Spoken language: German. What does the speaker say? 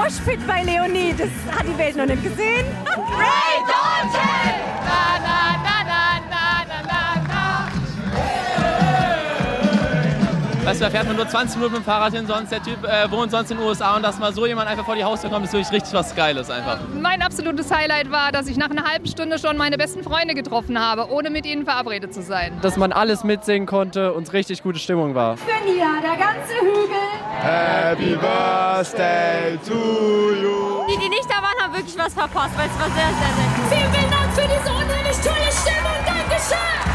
Moshpit bei Leonie. Das hat die Welt noch nicht gesehen. Ray Dalton! Na, na, na, na, na, na, na. Weißt du, da fährt man nur 20 Minuten mit dem Fahrrad hin, sonst der Typ wohnt sonst in den USA und dass mal so jemand einfach vor die Haustür kommt, ist wirklich richtig was Geiles einfach. Mein absolutes Highlight war, dass ich nach einer halben Stunde schon meine besten Freunde getroffen habe, ohne mit ihnen verabredet zu sein. Dass man alles mitsingen konnte und richtig gute Stimmung war. Für Nia, der ganze Hügel. Happy Birthday to you. Die nicht da waren, haben wirklich was verpasst, weil es war sehr, sehr, sehr gut. Vielen Dank für diese unheimlich tolle Stimmung. Dankeschön!